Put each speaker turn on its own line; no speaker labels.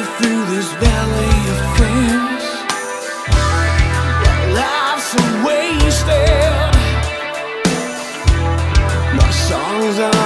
through this valley of fears. Life's a wasted. My songs are